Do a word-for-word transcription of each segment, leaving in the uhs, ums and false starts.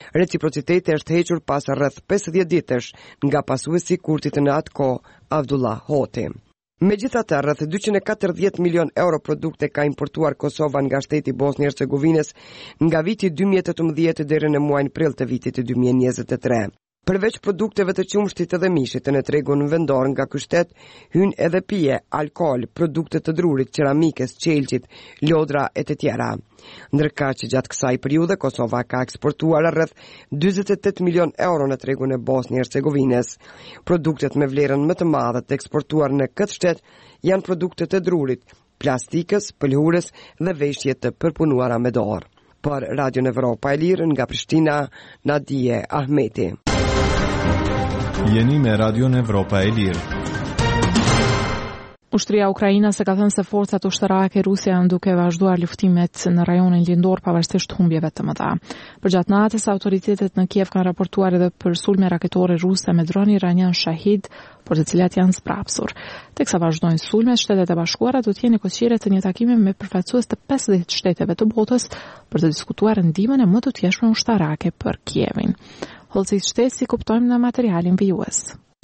Reciprociteti është hequr pas rreth pesëdhjetë ditësh nga pasuesi i kurtit në atë kohë, Abdullah Hoti. Megjithatë, rreth dyqind e katërdhjetë milion euro produkte ka importuar Kosova nga shteti i Bosnjë Hercegovinës nga viti dy mijë e tetëmbëdhjetë deri në muajin prill të vitit dy mijë e njëzet e tre. Përveç produkteve të qumshtit edhe mishit në tregun vendor nga ky shtet hyn edhe pije, alkool, produkte të drurit, qeramikës, qelqit, lodra e të tjera. Ndërka që gjatë kësaj periudhe Kosova ka eksportuar rreth dyzet e tetë milion euro në tregun e Bosnjë Hercegovinës. Produktet me vlerën më të madhe të eksportuar në këtë shtet janë produktet e drurit, plastikës, pëlhurës dhe veshje të përpunuara me dorë. Për Radio Evropa e Lirë nga Prishtina, Nadije Ahmeti. Jeni me Radio Evropa e Lirë. Ushtria Ukrainase ka thënë se forcat ushtarake ruse janë duke vazhduar luftimet në rajonin lindor pavarësisht humbjeve të mëdha. Përgjatë natës, autoritetet në Kiev kanë raportuar edhe për sulme raketore ruse me dron iranian Shahid, por të cilat janë sprapsur. Teksa vazhdojnë sulmet, Shtetet e Bashkuara do të jenë koqire të një takimi me përfaqësues të pesëdhjetë shteteve të botës për të diskutuar ndihmën e më të tjeshme ushtarake për Kievin. Hollësit shtetë si kuptojmë në materialin vijues.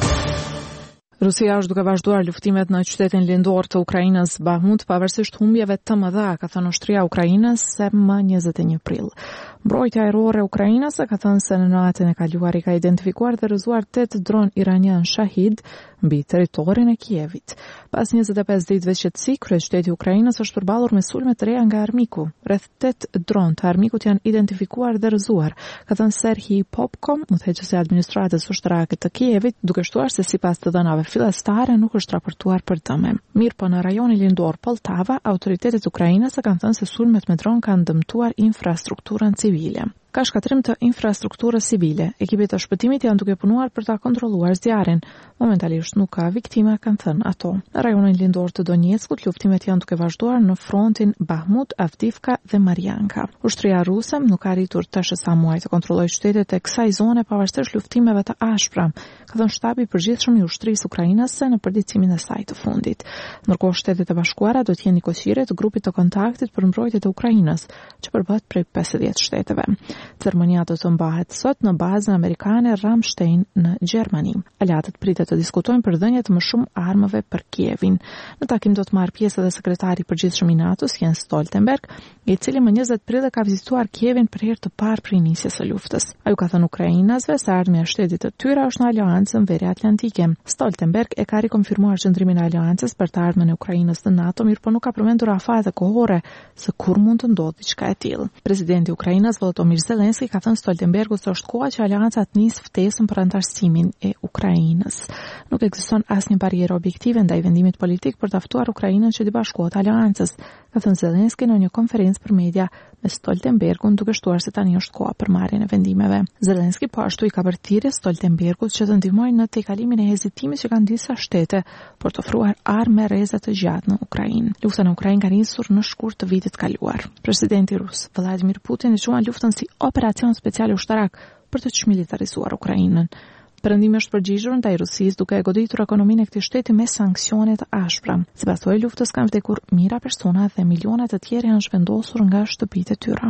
Rusia është duke vazhduar luftimet në qytetin lindor të Ukrainës Bahmut pavarësisht humbjeve të mëdha, ka thënë ushtria Ukrainase më njëzet e një prill. Mbrojtja ajrore Ukrainase ka thënë se në natën e kaluar i ka identifikuar dhe rrëzuar tetë dron iranian Shahid mbi territorin e Kievit. Pas njëzet e pesë ditëve qetësi, kryeshteti i Ukrainës është përballur me sulme të reja nga armiku. Rreth tetë dron të armikut janë identifikuar dhe rrëzuar, ka thënë Serhij Popko, udhëheqësi i administratës ushtarake të Kievit, duke shtuar se sipas të dhënave fillestare nuk është raportuar për dëme. Mirë po në rajonin lindor Poltava, autoritetet ukrainase kanë thënë se sulmet me dron kanë dëmtuar infrastrukturën civile. Ka shkatrim të infrastrukturës civile. Ekipet të shpëtimit janë duke punuar për ta kontrolluar zjarrin. Momentalisht nuk ka viktima, kanë thënë ato. Në rajonin lindor të Donjeckut, luftimet janë duke vazhduar në frontin Bahmut, Avdivka dhe Marianka. Ushtria ruse nuk ka arritur tash sa muaj të kontrollojë qytetet e kësaj zone pavarësisht luftimeve të ashpra, ka thënë shtabi i përgjithshëm i ushtrisë ukrainase në përditësimin e saj të fundit. Ndërkohë Shtetet e Bashkuara do të jenë koqire të grupit të kontaktit për mbrojtje të Ukrainës, që përbohet prej pesëdhjetë shteteve. Ceremonia do të mbahet sot në bazën amerikane Ramstein në Gjermani. Aleatët pritet të diskutojnë për dhënje të më shumë armëve për Kievin. Në takim do të marrë pjesë edhe sekretari i përgjithshëm i NATO-s Jens Stoltenberg, i cili më njëzet prill ka vizituar Kievin për herë të parë prej nisjes së luftës. Ai u ka thënë ukrainasve se ardhmja e shtetit të tyre është në aleancën Veri Atlantike. Stoltenberg e ka rikonfirmuar qëndrimin e aleancës për të ardhmen e Ukrainës në NATO, mirë po nuk ka përmendur afate kohore se kur mund të ndodhë diçka e tillë. Presidenti i Ukrainës Volodymyr Zelenski ka thënë Stoltenbergut se është koha që aleanca të nisë ftesën për antarësimin e Ukrainës. Nuk ekziston asnjë barierë objektive ndaj vendimit politik për të ftuar Ukrainën që të bashkohet aleancës, ka thënë Zelenski në një konferencë për media me Stoltenbergun, duke shtuar se tani është koha për marrjen e vendimeve. Zelenski po ashtu i ka bërë thirrje Stoltenbergut që të ndihmojë në tejkalimin e hezitimit që kanë disa shtete për të ofruar armë rreze të gjatë në Ukrainë. Lufta në Ukrainë ka nisur në shkurt të vitit kaluar. Presidenti rus Vladimir Putin e quan luftën si operacion special ushtarak për të çmilitarizuar Ukrainën. Perëndimi është përgjigjur ndaj Rusisë duke e goditur ekonominë e këtij shteti me sanksione të ashpra. Sipas kësaj luftës kanë vdekur mijëra persona dhe miliona të tjerë janë zhvendosur nga shtëpitë e tyre.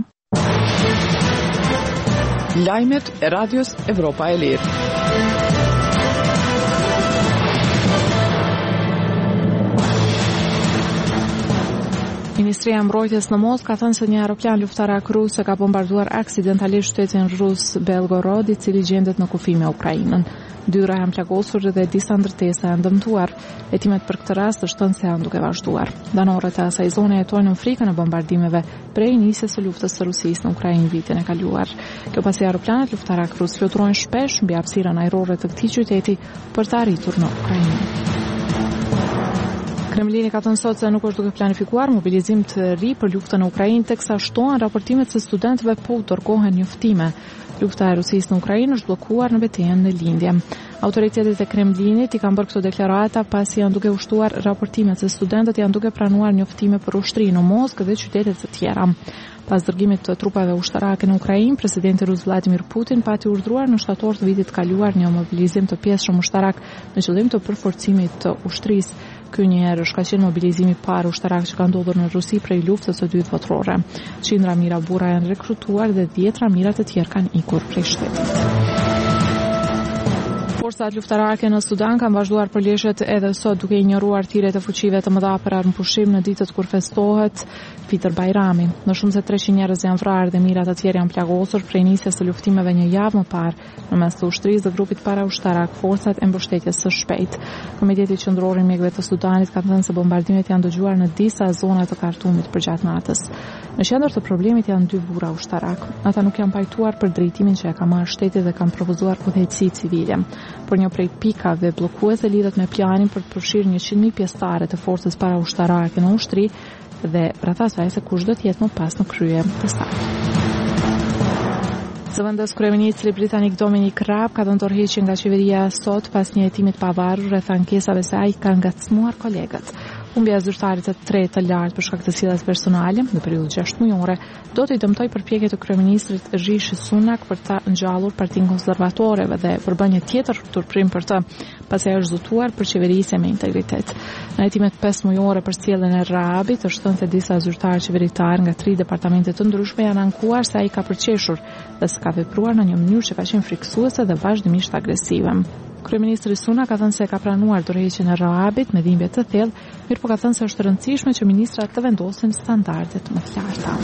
Lajmet e Radios Evropa e Lirë. Ministria e Mbrojtjes në Moskë ka thënë se një aeroplan luftarak rus ka bombarduar aksidentalisht shtetin rus Belgorod, i cili gjendet në kufi me Ukrainën. Dyra janë plagosur dhe disa ndërtesa janë dëmtuar. Hetimet për këtë rast është thënë se janë duke vazhduar. Banorët e asaj zone jetojnë në frikën e bombardimeve prej nisjes së luftës së Rusisë në Ukrainë vitin e kaluar. Kjo pasi aeroplanet luftarak rus fluturojnë shpesh mbi hapësirën ajrore të këtij qyteti për të arritur në Ukrainë. Kremlini ka thënë sot se nuk është duke planifikuar mobilizim të ri për luftën në Ukrainë, teksa shtohen raportimet se studentëve po u dërgohen njoftime. Lufta e Rusisë në Ukrainë është bllokuar në betejën në lindje. Autoritetet e Kremlinit i kanë bërë këto deklarata pasi janë duke ushtuar raportimet se studentët janë duke pranuar njoftime për ushtri në Moskë dhe qytete të tjera. Pas dërgimit të trupave ushtarake në Ukrainë, presidenti rus Vladimir Putin pati urdhëruar në shtator të vitit kaluar një mobilizim të pjesëshëm ushtarak në qëllim të përforcimit të ushtrisë. ky një herë është ka qenë mobilizimi i parë ushtarak që ka ndodhur në Rusi prej luftës së dytë botërore. Qindra mijëra burra janë rekrutuar dhe dhjetra mijëra të tjerë kanë ikur prej shtetit. Forcat luftarake në Sudan kanë vazhduar përleshjet edhe sot duke injoruar thirrjet e fuqive të mëdha për armëpushim në ditët kur festohet Fitr Bajrami. Më shumë se treqind njerëz janë vrarë dhe mijëra të tjerë janë plagosur prej nisjes së luftimeve një javë më parë nëmes të ushtrisë dhe grupit paraushtarak Forcat e Mbështetjes së Shpejtë. Komiteti Qendror i Mjekëve të Sudanit ka thënë se bombardimet janë dëgjuar në disa zona të Kartumit përgjatë natës. Në qendër të problemit janë dy burra ushtarak. Ata nuk janë pajtuar për drejtimin që e ka marrë shteti dhe kanë propozuar udhëheqësi civile. Por një prej pikave bllokuese lidhet me planin për të përfshirë njëqind mijë pjesëtarë të forcës paraushtarake në ushtri dhe rreth asaj se kush do të jetë më pas në krye të saj. Zëvendës kryeministri britanik Dominic Raab ka dhënë tërheqje nga qeveria sot pas një hetimi të pavarur rreth ankesave se ai ka ngacmuar kolegët. Humbja e zyrtarit të tretë të lartë për shkak të sjelljjes personale në periudhë gjashtë mujore do të i dëmtojë përpjekjet e kryeministrit Rishi Sunak për ta ngjallur Partinë Konservatore dhe për bërë një tjetër turprim për të, pasi ai është zotuar për qeverisje me integritet. Në hetimet pesë mujore për sjelljen e Raabit është thënë se disa zyrtarë qeveritar nga tri departamente të ndryshme janë ankuar se ai ka përqeshur dhe s'ka vepruar në një mënyrë që ka qenë friksuese dhe vazhdimisht agresive. Kryeministri Sunak ka thënë se ka pranuar dorëheqjen e Raabit me dhimbje të thellë, mirë po ka thënë se është e rëndësishme që ministrat të vendosin standardet më të larta.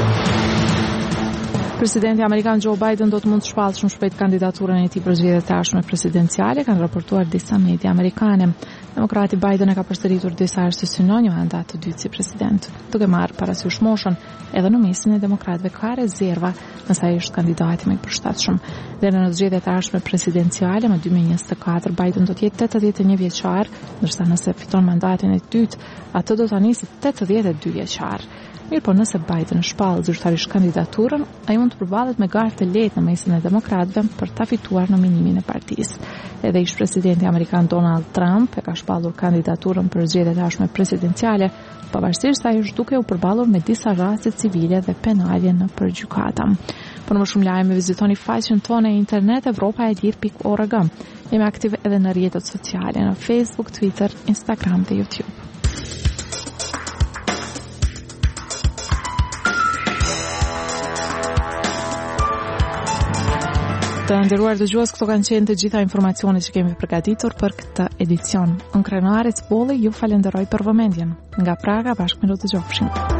Presidenti amerikan Joe Biden do të mund të shpallë shumë shpejt kandidaturën e tij për zgjedhjet e tashme presidenciale, kanë raportuar disa media amerikane. Demokrati Biden e ka përsëritur disa herë se synon një mandat të dytë si president, duke marrë parasysh moshën, edhe në mesin e demokratëve ka rezerva nëse ai është kandidati më i përshtatshëm. Dhe në zgjedhjet e tashme presidenciale më dy mijë e njëzet e katër Biden do të jetë tetëdhjetë e një vjeçar, ndërsa nëse fiton mandatin e dytë, atë do ta nisë tetëdhjetë e dy vjeçar. Mirë po nëse Biden shpallë zyrtarisht kandidaturën, ai mund të përballet me garë të lehtë në mesin e demokratëve për ta fituar nominimin e partisë. Edhe ish presidenti amerikan Donald Trump e ka shpallur kandidaturën për zgjedhjet e tashme presidenciale, pavarësisht se ai është duke u përballur me disa raste civile dhe penale në përgjykata. Për më shumë lajme vizitoni faqen tonë e internet evropa e lirë pikë org. Jemi aktiv edhe në rrjetet sociale në Facebook, Twitter, Instagram dhe YouTube. Të nderuar dëgjues, këto kanë qenë të gjitha informacionet që kemi përgatitur për këtë edicion. Unë Krenarit Bolli ju falenderoj për vëmendjen. Nga Praga bashkë me do të gjofshim.